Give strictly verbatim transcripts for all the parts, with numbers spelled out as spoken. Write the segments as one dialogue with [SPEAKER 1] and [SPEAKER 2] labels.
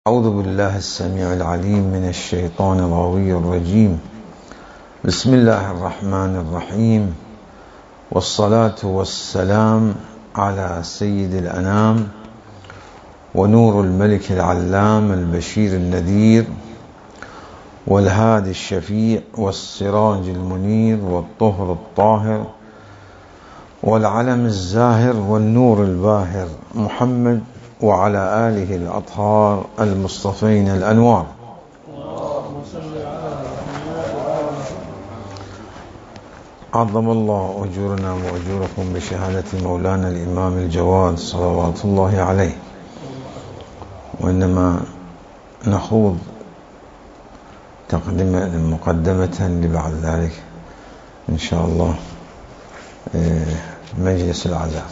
[SPEAKER 1] أعوذ بالله السميع العليم من الشيطان الغوي الرجيم. بسم الله الرحمن الرحيم، والصلاة والسلام على سيد الأنام ونور الملك العلام البشير النذير والهادي الشفيع والسراج المنير والطهر الطاهر والعلم الزاهر والنور الباهر محمد وعلى آله الأطهار المصطفين الأنوار. عظم الله أجورنا وأجوركم بشهادة مولانا الإمام الجواد صلوات الله عليه. وإنما نخوض تقدمة مقدمة لبعد ذلك إن شاء الله مجلس العزاء.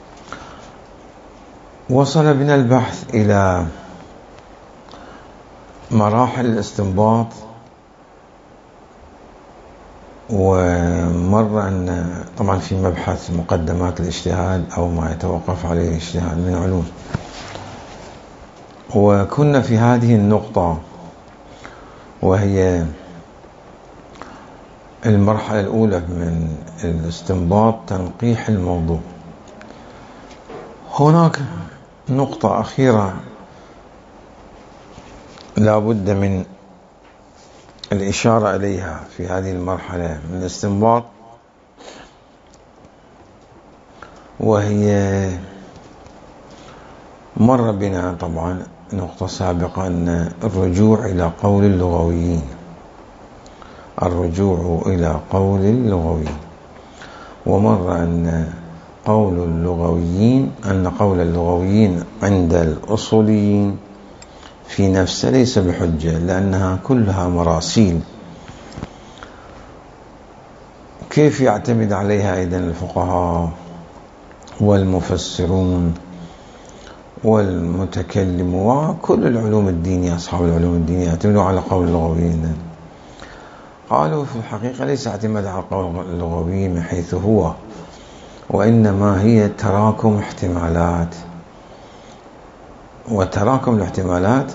[SPEAKER 1] وصل بنا البحث إلى مراحل الاستنباط، ومر أن طبعا في مبحث مقدمات الاجتهاد أو ما يتوقف عليه الاجتهاد من علوم، وكنا في هذه النقطة وهي المرحلة الأولى من الاستنباط تنقيح الموضوع. هناك نقطة أخيرة لا بد من الإشارة إليها في هذه المرحلة من الاستنباط، وهي مر بنا طبعا نقطة سابقة أن الرجوع إلى قول اللغويين الرجوع إلى قول اللغويين ومر أن قول اللغويين أن قول اللغويين عند الأصوليين في نفسه ليس بحجة، لأنها كلها مراسيل. كيف يعتمد عليها أيضا الفقهاء والمفسرون والمتكلمون وكل العلوم الدينية، أصحاب العلوم الدينية يعتمدوا على قول اللغويين؟ قالوا في الحقيقة ليس اعتماد على قول اللغويين من حيث هو، وإنما هي تراكم احتمالات، وتراكم الاحتمالات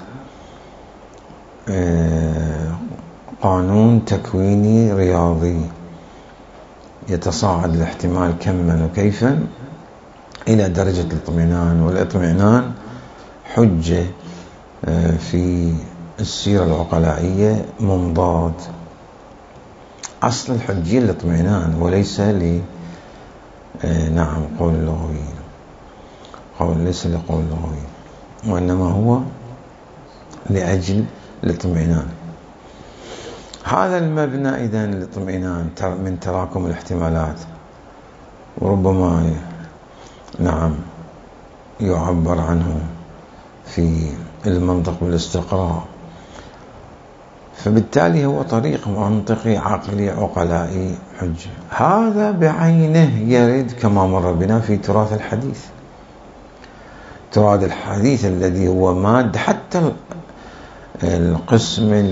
[SPEAKER 1] قانون تكويني رياضي يتصاعد الاحتمال كما وكيفا إلى درجة الاطمئنان، والاطمئنان حجة في السيرة العقلائية منضاد. أصل الحجية الاطمئنان وليس ل نعم قول اللغويين، قول ليس لقول اللغويين، وإنما هو لأجل الاطمئنان. هذا المبنى إذن الاطمئنان من تراكم الاحتمالات، وربما نعم يعبر عنه في المنطق بالاستقراء، فبالتالي هو طريق منطقي عقلي عقلائي حجة. هذا بعينه يرد كما مر بنا في تراث الحديث، تراث الحديث الذي هو ماد حتى القسم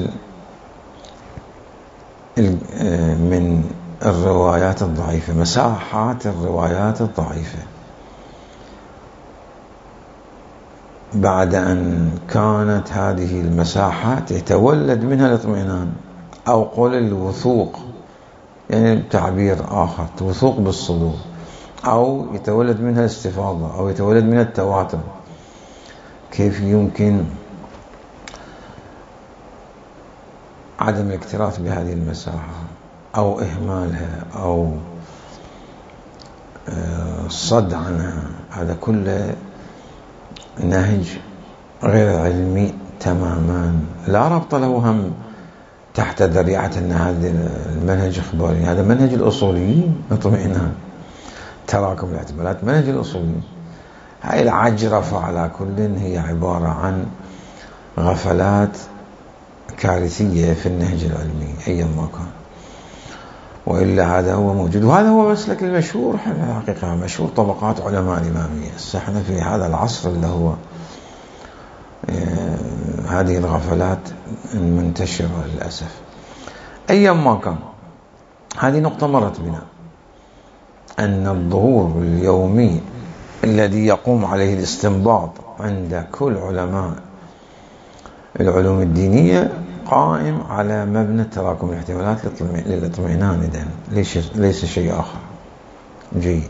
[SPEAKER 1] من الروايات الضعيفة، مساحات الروايات الضعيفة، بعد أن كانت هذه المساحات يتولد منها الاطمئنان أو قول الوثوق، يعني تعبير آخر وثوق بالصدور، أو يتولد منها الاستفاضة أو يتولد منها التواتر. كيف يمكن عدم الاكتراث بهذه المساحة أو إهمالها أو الصد عنها؟ هذا كله نهج غير علمي تماما، لا ربط له هم تحت ذريعة أن هذا المنهج إخباري. هذا منهج الأصوليين اطمئنان تراكم الاحتمالات، منهج الأصوليين. هاي العجرفة على كل هي عبارة عن غفلات كارثية في النهج العلمي أيما كان، وإلا هذا هو موجود، وهذا هو مسلك المشهور حقيقة، مشهور طبقات علماء الإمامية. احنا في هذا العصر اللي هو هذه الغفلات منتشرة للأسف. أيما كان هذه نقطة مرت بنا، أن الظهور اليومي الذي يقوم عليه الاستنباط عند كل علماء العلوم الدينية قائم على مبنى تراكم الاحتمالات للاطمئنان، إذن ليس, ليس شيء آخر. جيد.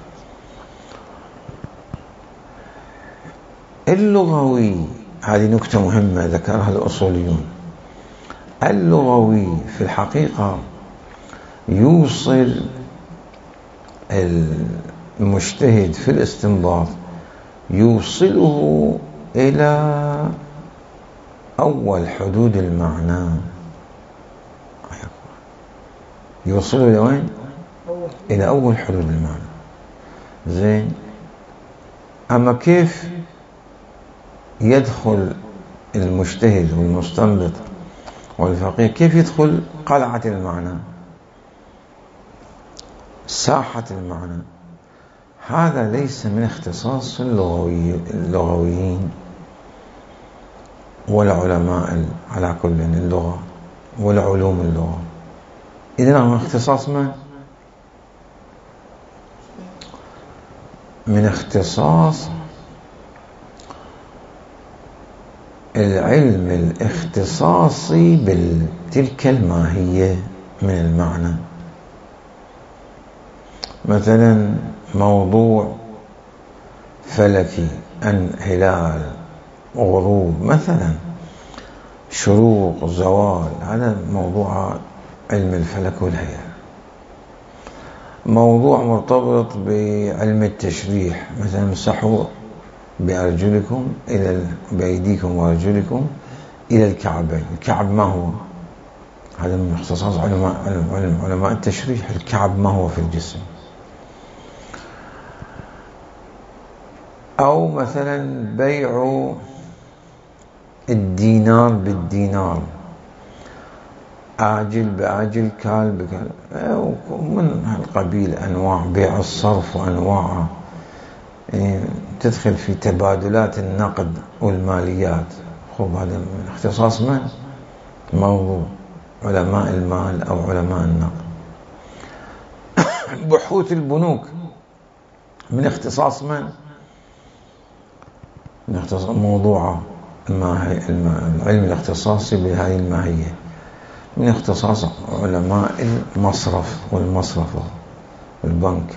[SPEAKER 1] اللغوي، هذه نكتة مهمة ذكرها الأصوليون. اللغوي في الحقيقة يوصل المجتهد في الاستنباط، يوصله إلى أول حدود المعنى. يوصله إلى وين؟ إلى أول حدود المعنى. زين. أما كيف يدخل المجتهد والمستنبط والفقيه، كيف يدخل قلعة المعنى، ساحة المعنى؟ هذا ليس من اختصاص اللغوي اللغويين ولا علماء على كل اللغة ولا علوم اللغة. إذن هو اختصاص من؟ من اختصاص العلم الاختصاصي بتلك الماهية من المعنى. مثلا موضوع فلكي، أن هلال غروب مثلا، شروق زوال، هذا موضوع علم الفلك والهيئة. موضوع مرتبط بعلم التشريح، مثلا امسحوا بأرجلكم إلى بأيديكم وأرجلكم إلى الكعبين. الكعب ما هو؟ هذا من اختصاص علماء علم علماء التشريح. الكعب ما هو في الجسم. أو مثلا بيع الدينار بالدينار، آجل بآجل، كال بكال، من هالقبيل أنواع بيع الصرف وأنواعه، تدخل في تبادلات النقد والماليات. خب هذا من اختصاص من؟ موضوع علماء المال أو علماء النقد. بحوث البنوك من اختصاص من؟ من اختصاص موضوع العلم الاختصاصي بهذه الماهية، من اختصاص علماء المصرف والمصرفة والبنك.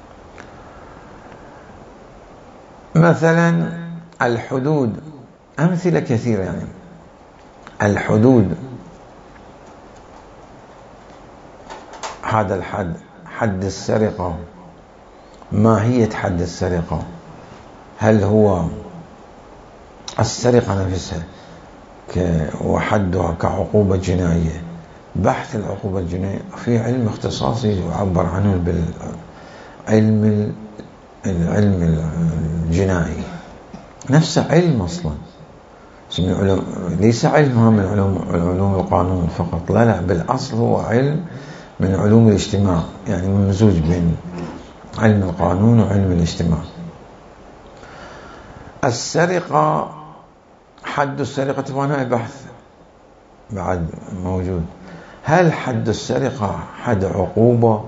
[SPEAKER 1] مثلا الحدود، أمثلة كثيرة. يعني الحدود، هذا الحد، حد السرقة، ماهية حد السرقة. هل هو السرقة نفسها وحدها كعقوبة جنائية؟ بحث العقوبة الجنائية في علم اختصاصي يعبر عنه بالعلم العلم الجنائي، نفسه علم أصلا، ليس علمها من علوم علوم القانون فقط، لا لا، بالأصل هو علم من علوم الاجتماع، يعني ممزوج بين علم القانون وعلم الاجتماع. السرقة، حد السرقة طبعا بحث بعد موجود. هل حد السرقة حد عقوبة؟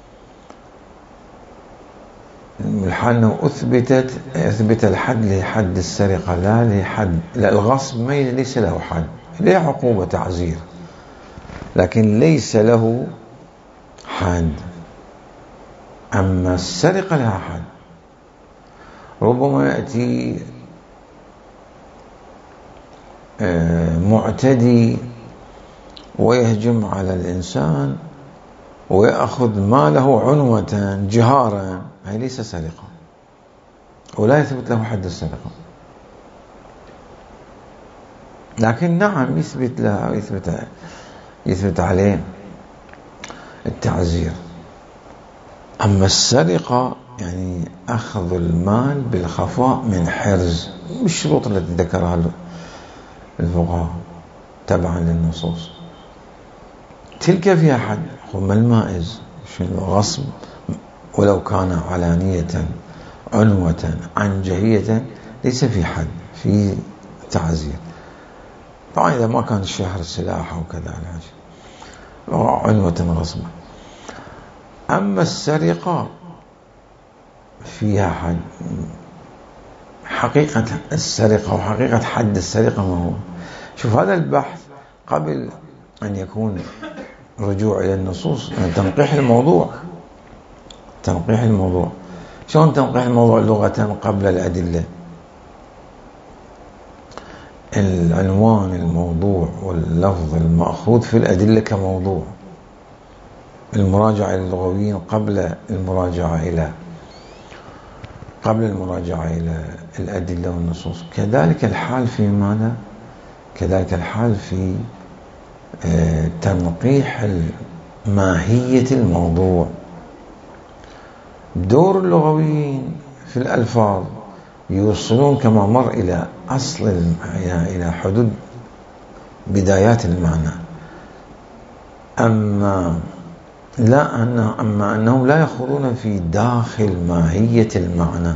[SPEAKER 1] الحال أنه أثبتت أثبت الحد لحد السرقة، لا لحد، لا الغصب ما ليس له حد، له عقوبة تعزير لكن ليس له حد. أما السرقة لها حد. ربما يأتي معتدي ويهجم على الإنسان ويأخذ ماله عنوة جهارا، هي ليس سرقة ولا يثبت له حد السرقة، لكن نعم يثبت له يثبت يثبت عليه التعزير. أما السرقة يعني أخذ المال بالخفاء من حرز بالشروط التي ذكرها الفقهاء تبعا للنصوص، تلك فيها حد. ما المائز؟ شنو غصب ولو كان علانية عنوة عنجهية ليس في حد، في تعزير. طبعا إذا ما كان الشهر السلاح أو كذا عنوة غصبا. أما السرقة فيها حد. حقيقة السرقة وحقيقة حد السرقة ما هو؟ شوف هذا البحث قبل أن يكون رجوع إلى النصوص، يعني تنقيح الموضوع. تنقيح الموضوع شلون تنقيح الموضوع لغة قبل الأدلة؟ العنوان الموضوع واللفظ المأخوذ في الأدلة كموضوع، المراجعة للغويين قبل المراجعة إلى قبل المراجعة إلى الأدلة والنصوص. كذلك الحال في ماذا؟ كذلك الحال في تنقيح ماهية الموضوع. دور اللغويين في الألفاظ يوصلون كما مر إلى أصل إلى حدود بدايات المعنى، أما لا أن أما أنهم لا يخوضون في داخل ماهية المعنى.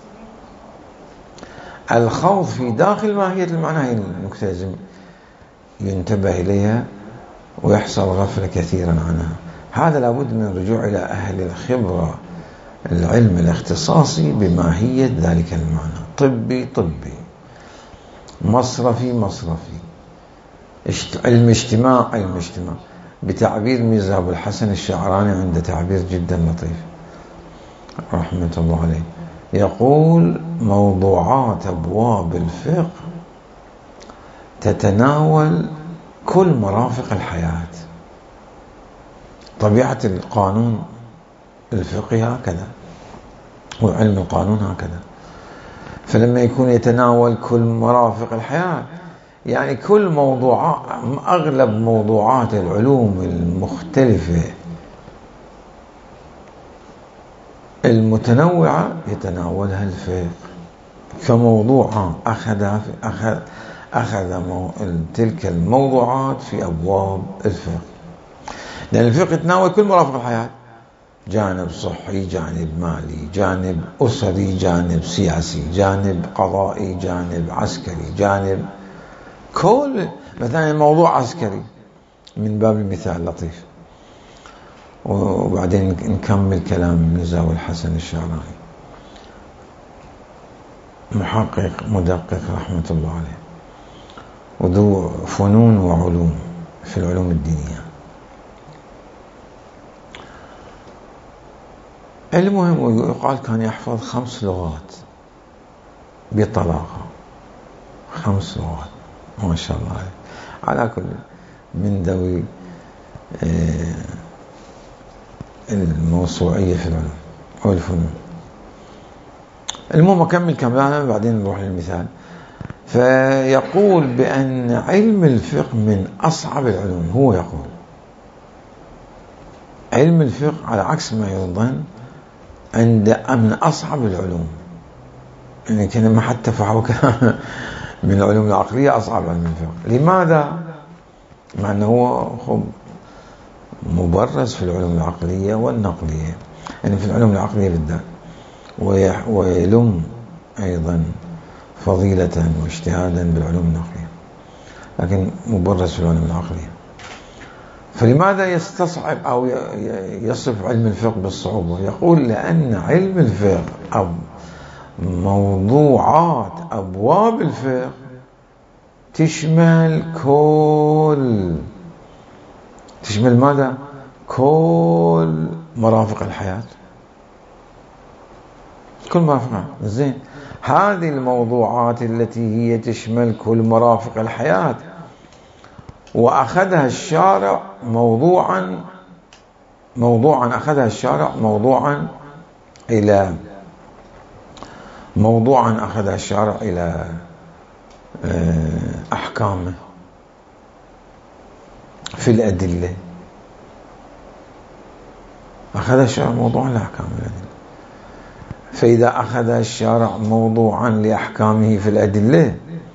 [SPEAKER 1] الخوض في داخل ماهية المعنى هي النكتة لازم ينتبه إليها ويحصل غفلة كثيرا عنها. هذا لابد من الرجوع إلى أهل الخبرة، العلم الاختصاصي بماهية ذلك المعنى. طبي طبي، مصرفي مصرفي، علم اجتماع علم اجتماع. بتعبير ميرزا أبو الحسن الشعراني عنده تعبير جدا لطيف رحمة الله عليه، يقول: موضوعات أبواب الفقه تتناول كل مرافق الحياة. طبيعة القانون الفقهي هكذا، وعلم القانون هكذا. فلما يكون يتناول كل مرافق الحياة، يعني كل موضوعات، أغلب موضوعات العلوم المختلفة المتنوعة يتناولها الفقه كموضوع. أخذ أخذ أخذ تلك الموضوعات في أبواب الفقه، لأن الفقه يتناول كل مرافق الحياة، جانب صحي، جانب مالي، جانب أسري، جانب سياسي، جانب قضائي، جانب عسكري، جانب كل مثلا موضوع عسكري من باب المثال لطيف. وبعدين نكمل كلام ميرزا أبو الحسن الشعراني، محقق مدقق رحمة الله عليه، وذو فنون وعلوم في العلوم الدينية. المهم يقال كان يحفظ خمس لغات بطلاقة، خمس لغات ما شاء الله عليه. على كل من ذوي الموسوعية في العلوم والفنون. المهم أكمل كلامنا بعدين نروح للمثال. فيقول بأن علم الفقه من أصعب العلوم. هو يقول علم الفقه على عكس ما يظن عند من أصعب العلوم، يعني كلمة حتى فحوى كلام من العلوم العقلية أصعب علم الفقه. لماذا؟ مع أنه هو خب مبرز في العلوم العقلية والنقلية، يعني في العلوم العقلية بالذات، ويلم أيضا فضيلة واجتهادا بالعلوم النقلية، لكن مبرز في العلوم العقلية. فلماذا يستصعب أو يصف علم الفقه بالصعوبة؟ يقول لأن علم الفقه أو موضوعات أبواب الفقه تشمل كل تشمل ماذا؟ كل مرافق الحياة، كل مرافق. زين، هذه الموضوعات التي هي تشمل كل مرافق الحياة وأخذها الشارع موضوعا موضوعا أخذها الشارع موضوعا إلى موضوعا أخذها الشارع إلى أحكامه في الأدلة. أخذ الشارع موضوعا لأحكام الأدلة. فإذا أخذ الشارع موضوعا لأحكامه في الأدلة،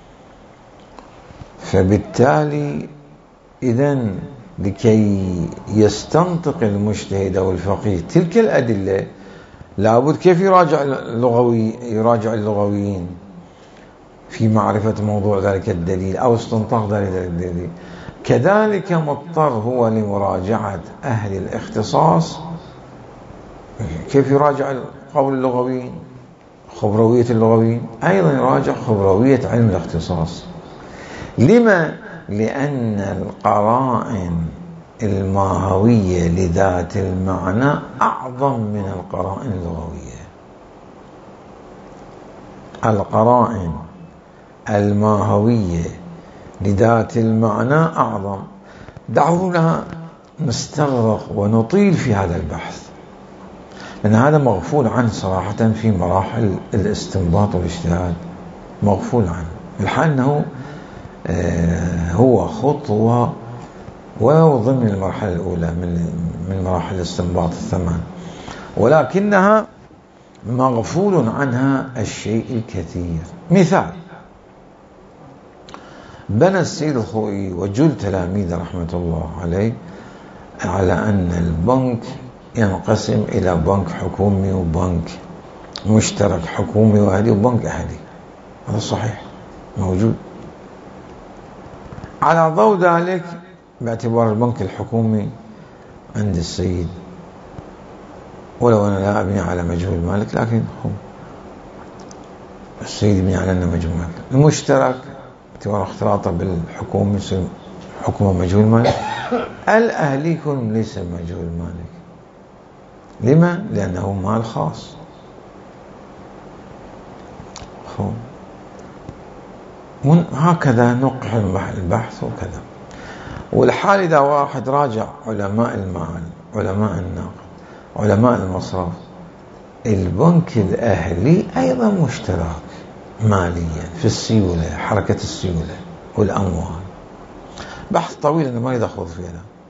[SPEAKER 1] فبالتالي إذن لكي يستنطق المجتهد أو الفقيه تلك الأدلة لابد كيف يراجع اللغوي يراجع اللغويين في معرفة موضوع ذلك الدليل أو استنطاق ذلك الدليل. كذلك مضطر هو لمراجعة أهل الاختصاص. كيف يراجع قول اللغويين؟ خبروية اللغويين، أيضا يراجع خبروية علم الاختصاص. لما؟ لأن القرائن الماهوية لذات المعنى أعظم من القرائن اللغوية. القرائن الماهوية لذات المعنى أعظم. دعونا نستغرق ونطيل في هذا البحث، لأن هذا مغفول عنه صراحة في مراحل الاستنباط والاجتهاد، مغفول عنه، بالحال أنه هو خطوة ولو ضمن المرحلة الأولى من من مراحل الاستنباط الثمان، ولكنها مغفول عنها الشيء الكثير. مثال: بنى السيد الخوئي وجل تلاميذ رحمة الله عليه على أن البنك ينقسم إلى بنك حكومي وبنك مشترك حكومي وأهلي وبنك أهلي. هذا صحيح موجود. على ضوء ذلك، باعتبار البنك الحكومي عند السيد، ولو أنا لا أبني على مجهول مالك، لكن هو السيد يبني على أنه مجهول مالك. المشترك باعتبار اختلاطه بالحكومي يصير حكومة مجهول مالك. الأهلي يكون ليس مجهول مالك. لما؟ لأنه مال خاص. هكذا نقح البحث وكذا. والحال إذا واحد راجع علماء المال، علماء النقد، علماء المصرف، البنك الأهلي أيضا مشترك ماليا في السيولة، حركة السيولة والأموال. بحث طويل أنا ما أريد أخوض فيه.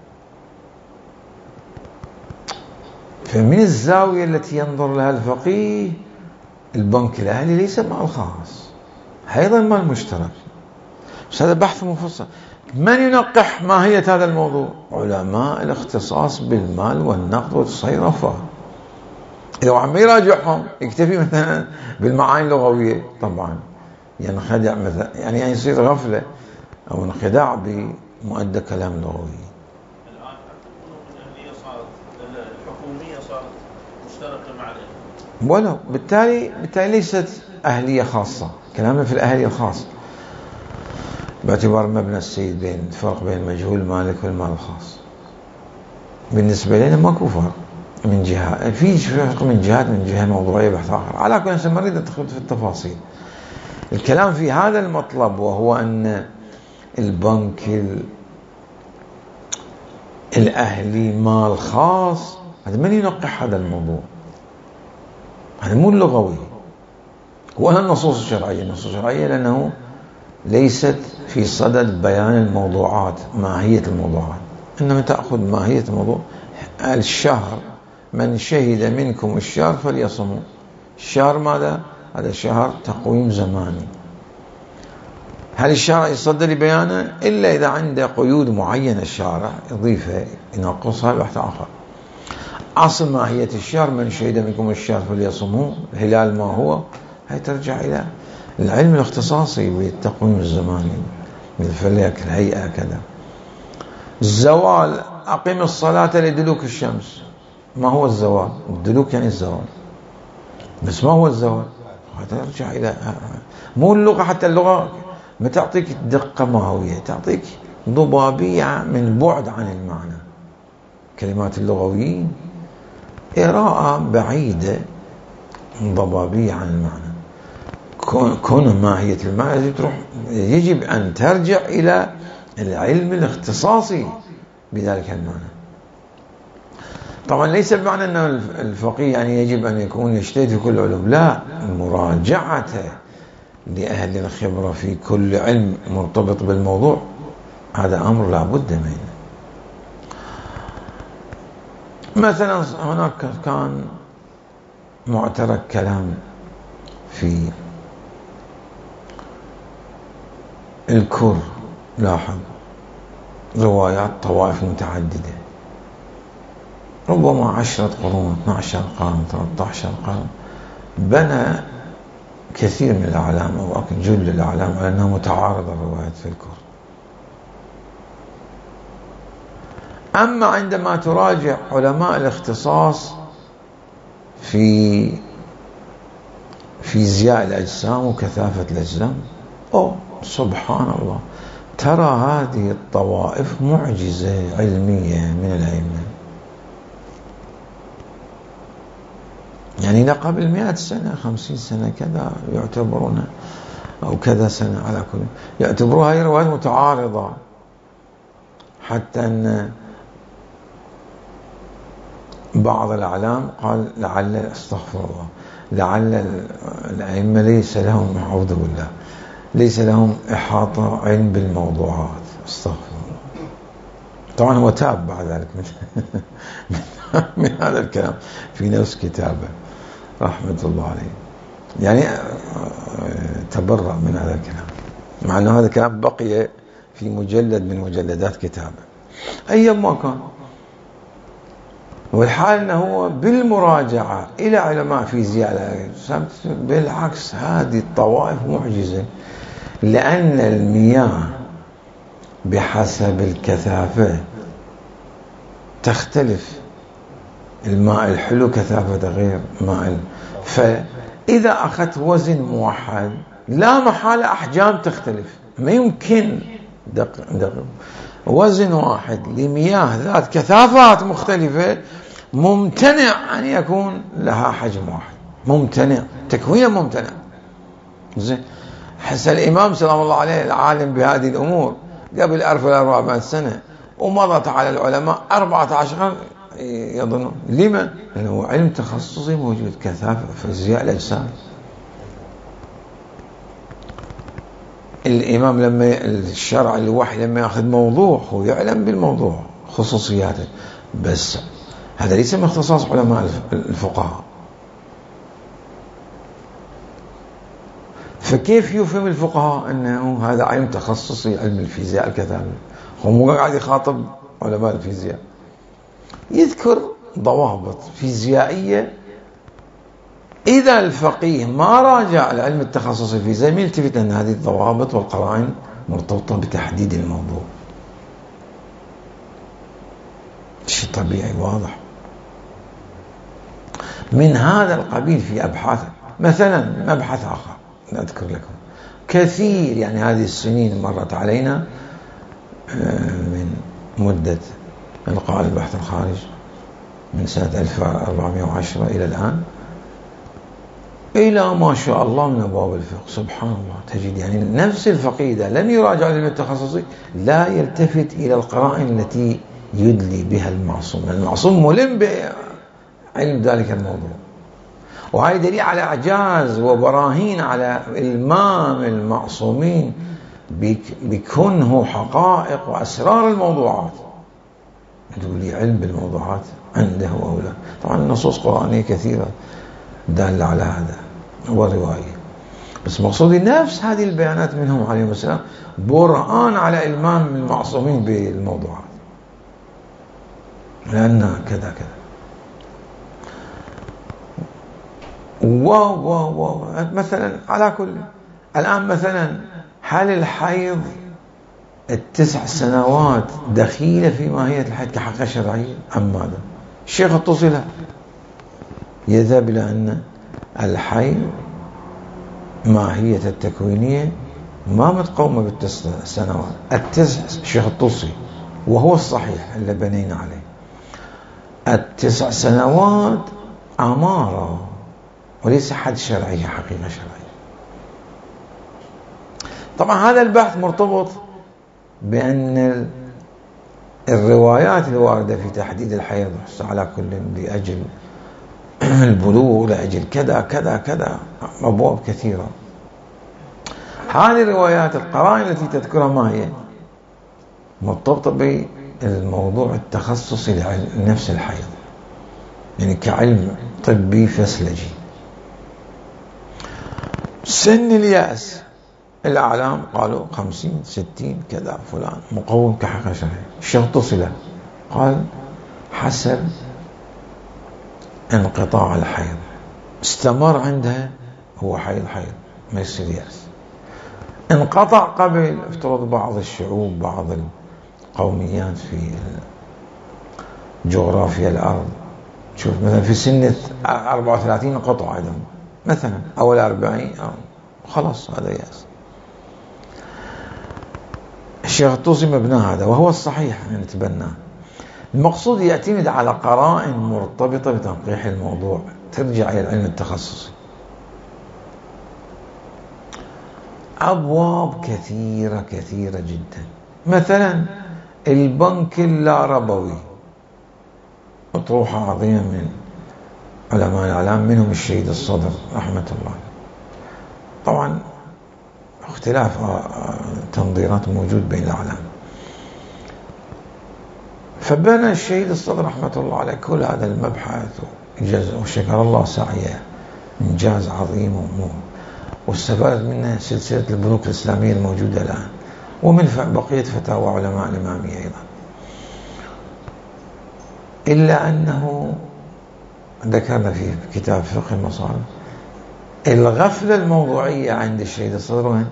[SPEAKER 1] فمن الزاوية التي ينظر لها الفقيه، البنك الأهلي ليس مال خاص، أيضا مال مشترك. بس هذا بحث مفصل. من ينقح ماهية هذا الموضوع؟ علماء الاختصاص بالمال والنقد والصيرفة. إذا واحد ما يراجعهم يكتفي مثلا بالمعاني اللغوية، طبعا ينخدع مثلا، يعني يصير غفلة أو انخداع بمؤدى كلام لغوي.
[SPEAKER 2] الآن الأهلية صارت الحكومية صارت مشتركة مع الأهلية،
[SPEAKER 1] ولو بالتالي بالتالي ليست أهلية خاصة. كلامنا في الأهلية الخاص باعتبار مبنى السيد بين الفرق بين مجهول المالك والمال الخاص. بالنسبة لنا ماكو فرق من جهة، في فرق من جهات، من جهة موضوعية بحث آخر. على كل حال ما أريد أدخل في التفاصيل. الكلام في هذا المطلب، وهو أن البنك الأهلي مال خاص. هذا من ينقح هذا الموضوع؟ هذا مو اللغوي ولا النصوص الشرعية. النصوص الشرعية لأنه ليست في صدد بيان الموضوعات، ماهية الموضوعات، إنما تأخذ ماهية الموضوع. الشهر، من شهد منكم الشهر فليصموا. الشهر ماذا؟ هذا شهر تقويم زماني. هل الشارع يصدر لبيانه؟ إلا إذا عنده قيود معينة الشارع يضيفها ينقصها بحث آخر. أصل ماهية الشهر، من شهد منكم الشهر فليصموا. الهلال ما هو؟ هي ترجع إلى العلم الاختصاصي بالتقويم الزماني، بالفلك، الهيئة كذا. الزوال، أقم الصلاة لدلوك الشمس. ما هو الزوال؟ الدلوك يعني الزوال، بس ما هو الزوال؟ هذا يرجع إلى مو اللغة. حتى اللغة ما تعطيك دقة ماهوية، تعطيك ضبابية من بعد عن المعنى. كلمات اللغويين إراءة بعيدة، ضبابية عن المعنى. كون ماهية المعنى تروح، يجب أن ترجع إلى العلم الاختصاصي بذلك المعنى. طبعا ليس بمعنى أن الفقيه يعني يجب أن يكون يجتهد في كل علوم، لا، مراجعته لأهل الخبرة في كل علم مرتبط بالموضوع هذا أمر لا بد منه. مثلا هناك كان معترك كلام في الكر، لاحظ روايات طوائف متعددة، ربما عشرة قرون، اثنا عشر قرن، ثلاثة عشر قرن، بنى كثير من الأعلام أو جل الأعلام على أنها متعارضة الروايات في الكر. أما عندما تراجع علماء الاختصاص في فيزياء الأجسام وكثافة الأجسام، أو سبحان الله، ترى هذه الطوائف معجزة علمية من الأئمة، يعني قبل مئة سنة خمسين سنة كذا يعتبرونها، أو كذا سنة على كل يعتبروها هي روايات متعارضة، حتى أن بعض الأعلام قال لعل استغفر الله لعل الأئمة ليس لهم أعوذ بالله ليس لهم إحاطة علم بالموضوعات، استغفر الله. طبعا هو تاب بعد ذلك من, من هذا الكلام في نفس كتابه رحمة الله عليه، يعني تبرأ من هذا الكلام، مع أن هذا الكلام بقي في مجلد من مجلدات كتابه أيام ما كان. والحال أنه هو بالمراجعة إلى علماء فيزياء بالعكس هذه الطوائف معجزة، لأن المياه بحسب الكثافة تختلف، الماء الحلو كثافة غير ماء، فإذا أخذت وزن موحد لا محالة أحجام تختلف، ما يمكن دق دق وزن واحد لمياه ذات كثافات مختلفة ممتنع أن يكون لها حجم واحد، ممتنع تكوينه ممتنع. زين حسن الإمام سلام الله عليه العالم بهذه الأمور قبل ألف وأربعمائة سنة، ومضت على العلماء أربعة عشر قرن يظنون. لما؟ لأنه علم تخصصي موجود، كثافة فيزياء الأجسام. الإمام لما الشرع الوحي لما يأخذ موضوع هو يعلم بالموضوع خصوصياته، بس هذا ليس من اختصاص علماء الفقهاء. فكيف يفهم الفقهاء أنه هذا علم تخصصي علم الفيزياء الكثافة؟ هو مو قاعد يخاطب علماء الفيزياء، يذكر ضوابط فيزيائية. إذا الفقيه ما راجع العلم التخصصي الفيزياء ما يلتفت أن هذه الضوابط والقرائن مرتبطة بتحديد الموضوع. شيء طبيعي واضح. من هذا القبيل في أبحاث، مثلا مبحث آخر أذكر لكم كثير، يعني هذه السنين مرت علينا من مدة إلقاء البحث الخارج من سنة ألف وأربعمائة وعشرة إلى الآن، إلى ما شاء الله من أبواب الفقه. سبحان الله تجد يعني نفس الفقيه إذا لم يراجع العلم التخصصي لا يلتفت إلى القرائن التي يدلي بها المعصوم، المعصوم ملم بعلم ذلك الموضوع، وهذا دليل على إعجاز وبراهين على إلمام المعصومين بكونه حقائق وأسرار الموضوعات. تقول لي علم بالموضوعات عنده أو لا؟ طبعا النصوص قرآنية كثيرة دالة على هذا والرواية، بس مقصودي نفس هذه البيانات منهم عليهم السلام برهان على إلمام المعصومين بالموضوعات، لأن كذا كذا. واو واو واو مثلا على كل الآن مثلا هل الحيض التسع سنوات دخيلة في ماهية الحيض كحقيقة شرعية أم ماذا؟ الشيخ الطوسي يذهب إلى أن الحيض ماهية التكوينية ما متقومة بالتسع سنوات، التسع الشيخ الطوسي وهو الصحيح اللي بنينا عليه، التسع سنوات أمارة وليس حد شرعي حقيقة شرعية. طبعا هذا البحث مرتبط بأن الروايات الواردة في تحديد الحيض على كل لأجل البلوغ لأجل كذا كذا كذا أبواب كثيرة. هذه الروايات القرائن التي تذكرها ما هي مرتبطة بالموضوع التخصصي لنفس الحيض، يعني كعلم طبي فسلجي. سن اليأس الأعلام قالوا خمسين ستين كذا فلان مقوم كحقيقة شرعية. الشيخ تصله قال حسب انقطاع الحيض، استمر عندها هو حيض حيض ما يصير يأس، انقطع قبل افترض بعض الشعوب بعض القوميات في جغرافيا الأرض، شوف مثلا في سنة أربعة وثلاثين انقطع عندهم مثلا أو الأربعين أو خلاص هذا يأس. الشيخ الطوسي مبناه هذا، وهو الصحيح أن نتبناه. المقصود يعتمد على قرائن مرتبطة بتنقيح الموضوع ترجع إلى العلم التخصصي. أبواب كثيرة كثيرة جدا، مثلا البنك اللا ربوي، أطروحة عظيمة من علماء الإعلام، منهم الشهيد الصدر رحمة الله. طبعا اختلاف تنظيرات موجود بين الأعلام، فبنى الشهيد الصدر رحمة الله عليه كل هذا المبحث وشكر الله سعيه، إنجاز عظيم ومهم، واستفادت منه سلسلة البنوك الإسلامية الموجودة الآن، ومن بقية فتاوى علماء الإمامية أيضا. إلا أنه ذكرنا في كتاب فقه المصالح الغفلة الموضوعية عند الشهيد الصدر، وين؟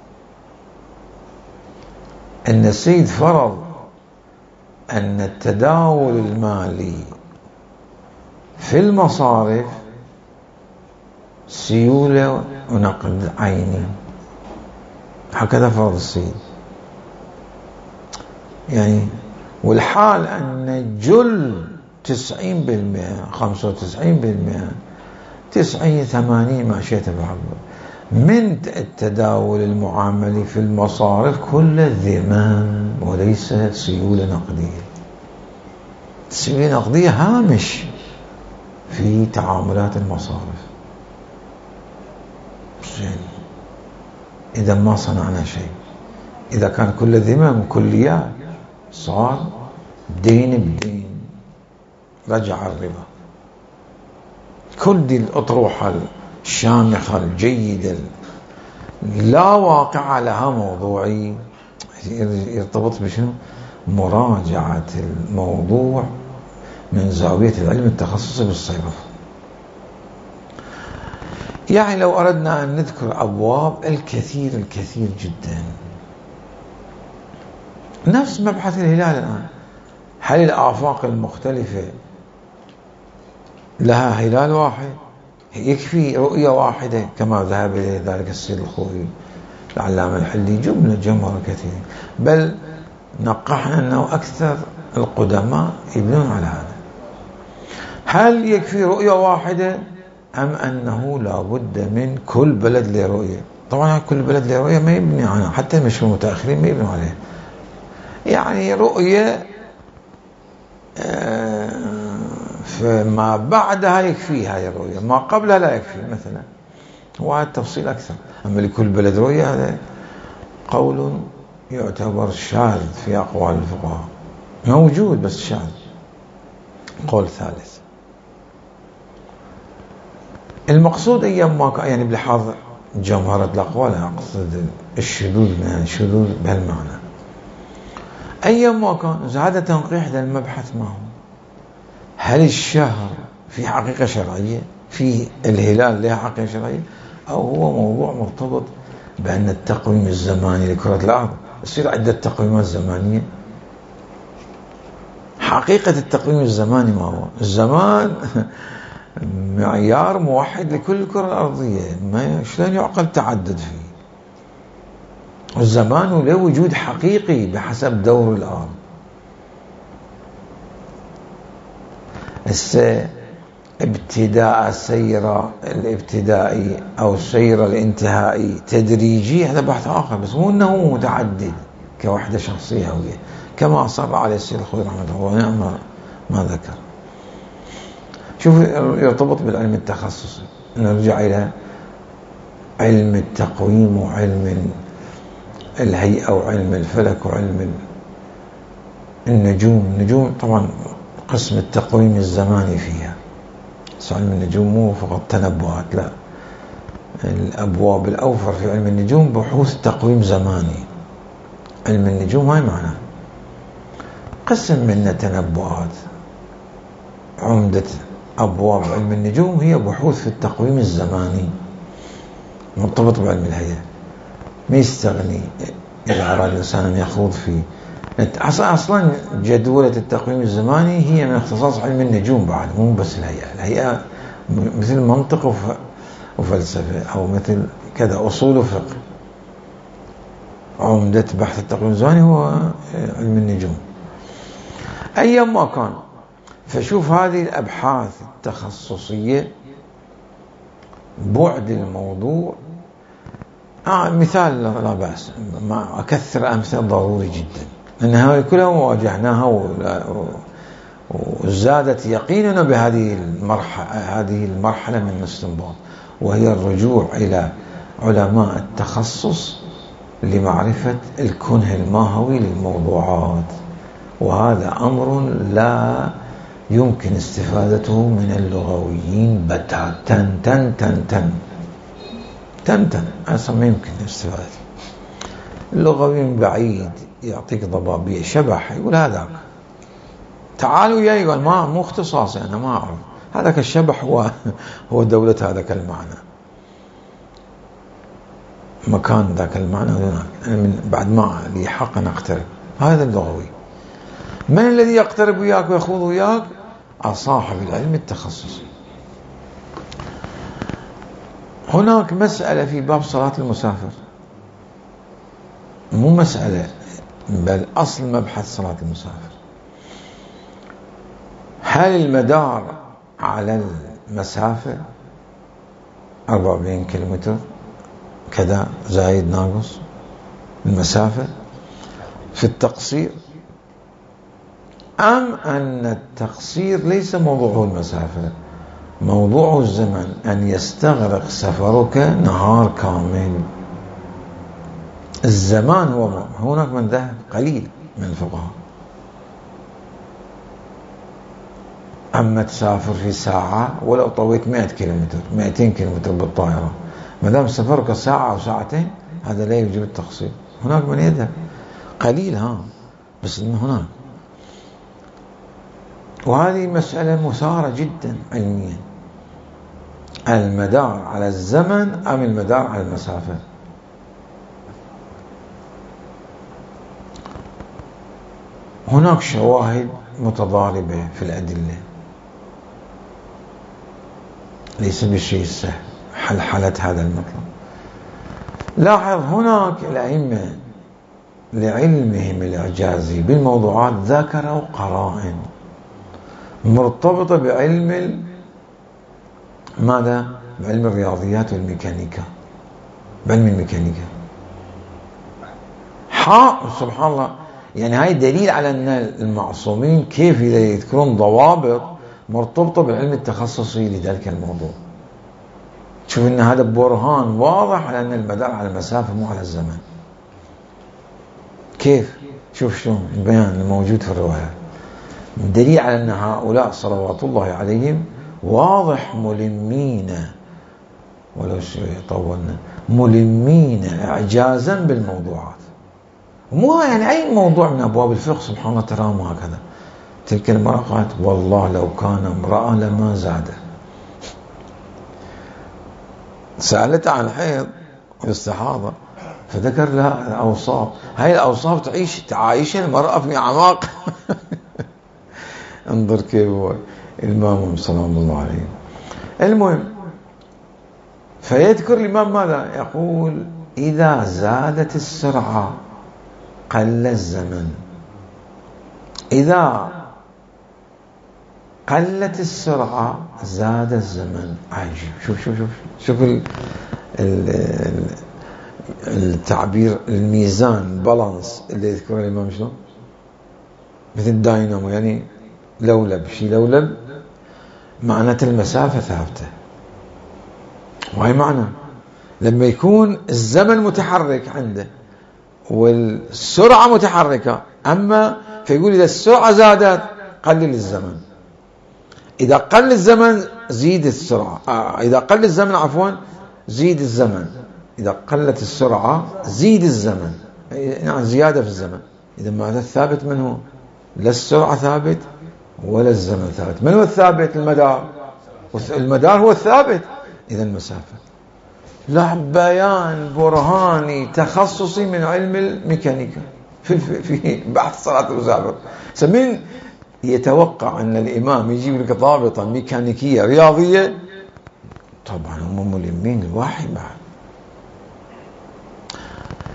[SPEAKER 1] أن السيد فرض أن التداول المالي في المصارف سيولة ونقد عيني، هكذا فرض السيد. يعني والحال أن جل تسعين بالمئة خمسة وتسعين بالمئة تسعين ثمانين ما شئت بحبه من التداول المعاملي في المصارف كل ذمام وليس سيولة نقدية. السيولة النقدية هامش في تعاملات المصارف. إذا ما صنعنا شيء، إذا كان كل ذمام كليات صار دين بدين، رجع الربا. كل دي الأطروحة الشامخة الجيدة لا واقع لها موضوعي يرتبط بشنو؟ مراجعة الموضوع من زاوية العلم التخصصي بالصيرفة. يعني لو أردنا أن نذكر أبواب الكثير الكثير جدا، نفس مبحث الهلال الآن، هل الآفاق المختلفة لها هلال واحد؟ يكفي رؤية واحدة كما ذهب إليه ذلك السيد الخوئي العلامة الحلي، جملة جمهور كثير، بل نقحنا أنه أكثر القدماء يبنون على هذا. هل يكفي رؤية واحدة أم أنه لا بد من كل بلد له رؤية؟ طبعا كل بلد له رؤية ما يبني عنها، حتى مش المتأخرين ما يبنوا عليها. يعني رؤية فما بعدها يكفي هاي الرؤية، ما قبلها لا يكفي مثلا، وهذا التفصيل أكثر. أما لكل بلد رؤية هذا قول يعتبر شاذ في أقوال الفقهاء، موجود بس شاذ. قول ثالث، المقصود أيام ما يعني بلحاظ جمهرة الأقوال، أقصد الشذوذ من الشذوذ بهالمعنى، أيام ما كان هذا تنقيح للمبحث ما هو؟ هل الشهر في حقيقة شرعية؟ في الهلال له حقيقة شرعية؟ أو هو موضوع مرتبط بأن التقويم الزماني لكرة الأرض يصير عدة تقويمات زمانية؟ حقيقة التقويم الزماني ما هو؟ الزمان معيار موحد لكل الكرة الأرضية، ما شلون يعقل تعدد فيه؟ الزمان له وجود حقيقي بحسب دور الأرض. ابتداء سير الابتدائي أو سير الانتهائي تدريجي هذا بحث آخر، بس مو أنه متعدد كوحدة شخصية هوية كما أصر عليه السيد الخوئي رحمه الله ونعم ما ذكر. شوف يرتبط بالعلم التخصصي، نرجع إلى علم التقويم وعلم الهيئة وعلم الفلك وعلم النجوم. النجوم طبعا قسم التقويم الزماني فيها، بس علم النجوم مو فقط تنبؤات، لا، الأبواب الأوفر في علم النجوم بحوث تقويم زماني. علم النجوم هاي معناه قسم من التنبؤات. عمدة أبواب علم النجوم هي بحوث في التقويم الزماني مرتبط بعلم الهيئة، ما يستغني إذا أراد الإنسان أن يخوض فيه. أصلا جدولة التقويم الزماني هي من اختصاص علم النجوم بعد، مو بس الهيئة. الهيئة مثل منطق وفلسفة، أو مثل كذا أصول وفقه. عمدة بحث التقويم الزمني هو علم النجوم. أيما كان، فشوف هذه الأبحاث التخصصية بعد الموضوع. آه مثال لا بأس، ما أكثر أمثلة ضروري جدا، لأن هذه كلها واجهناها وزادت يقيننا بهذه المرحلة هذه المرحلة من الاستنباط، وهي الرجوع إلى علماء التخصص لمعرفة الكنه الماهوي للموضوعات. وهذا أمر لا يمكن استفادته من اللغويين بتاتا. تن تن تن تن تن تن أصلا ما يمكن استفادته. اللغويين بعيد يعطيك ضبابية شبح، يقول هذاك تعالوا يا يقول ما مو اختصاصي أنا ما أعرف. هذاك الشبح هو هو دولة هذاك المعنى، مكان ذاك المعنى هناك. أنا من بعد ما لي حق أن أقترب. هذا اللغوي. من الذي يقترب وياك ويخوض وياك؟ صاحب العلم التخصصي. هناك مسألة في باب صلاة المسافر، مو مسألة بل أصل مبحث صلاة المسافر. هل المدار على المسافة أربعة وأربعين كيلومتر كذا زايد ناقص المسافة في التقصير، أم أن التقصير ليس موضوعه المسافة، موضوعه الزمن، أن يستغرق سفرك نهار كامل. الزمان هو هناك من ذهب قليل من الفقهاء، أما تسافر في ساعة ولو طويت مئة كيلومتر مئتين كيلومتر بالطائرة، ما دام سفرك ساعة أو ساعتين هذا لا يوجب التقصير. هناك من يذهب قليل ها بس هناك. وهذه مسألة مثارة جدا علميا، المدار على الزمن أم المدار على المسافة. هناك شواهد متضاربة في الأدلة، ليس بالشيء السهل حلحلة هذا المطلب. لاحظ هناك الأئمة لعلمهم الإعجازي بالموضوعات ذكروا قرائن مرتبطة بعلم ماذا؟ بعلم الرياضيات والميكانيكا، بعلم الميكانيكا. حا سبحان الله، يعني هاي دليل على أن المعصومين كيف إذا يذكرون ضوابط مرتبطة بالعلم التخصصي لذلك الموضوع. شوف أن هذا برهان واضح على أن المدار على المسافة مو على الزمن. كيف؟ شوف شلون البيان الموجود في الرواية دليل على أن هؤلاء صلوات الله عليهم واضح ملمين، ولو طولنا ملمين إعجازا بالموضوعات. مو يعني أي موضوع من أبواب الفقه سبحان الله تراه هكذا. تلك المرأة قالت والله لو كان امرأة لما زاده. سألت عن الحيض والاستحاضة فذكر لها الأوصاف. هاي الأوصاف تعيش تعايش المرأة في أعماق. انظر كيف هو الإمام سلام الله عليه. المهم، فيذكر الإمام ماذا يقول؟ إذا زادت السرعة قل الزمن، إذا قلت السرعة زاد الزمن. عجيب. شوف شوف شوف شوف ال ال التعبير، الميزان بالانس اللي يذكره الإمام شلون؟ مثل الداينامو، يعني لولب شي لولب معناته المسافة ثابتة. وهي معنى لما يكون الزمن متحرك عنده والسرعة متحركة، أما فيقول إذا السرعة زادت قلل الزمن، إذا قل الزمن زيد السرعة، آه إذا قل الزمن عفوا زيد الزمن، إذا قلت السرعة زيد الزمن، يعني زيادة في الزمن. إذا ماذا الثابت من هو؟ لا السرعة ثابت ولا الزمن ثابت. من هو الثابت؟ المدار. المدار هو الثابت، إذا المسافة. لا بيان برهاني تخصصي من علم الميكانيكا في, في بحث صلاة المسافر. سمين يتوقع أن الإمام يجيب لك ضابطة ميكانيكية رياضية؟ طبعا هم ملمين الواحد بعد.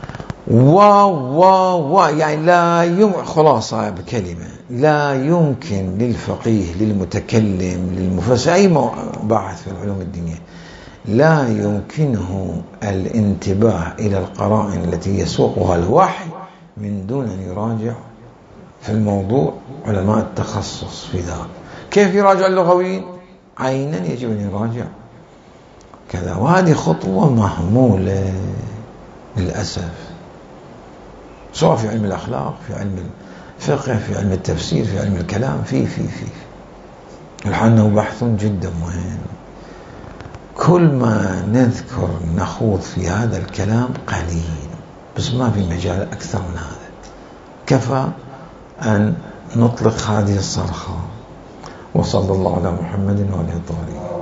[SPEAKER 1] و و و يعني لا يمكن، خلاصة بكلمة، لا يمكن للفقيه للمتكلم للمفسر أي باحث في العلوم الدينية لا يمكنه الانتباه إلى القرائن التي يسوقها الوحي من دون أن يراجع في الموضوع علماء التخصص في ذلك. كيف يراجع اللغويين؟ عينا يجب أن يراجع كذا. وهذه خطوة مهمولة للأسف، سواء في علم الأخلاق، في علم الفقه، في علم التفسير، في علم الكلام، في في في لأنه بحث جدا مهم. كل ما نذكر نخوض في هذا الكلام قليل، بس ما في مجال أكثر من هذا. كفى أن نطلق هذه الصرخة. وصلى الله على محمد وعلى آله الطاهرين.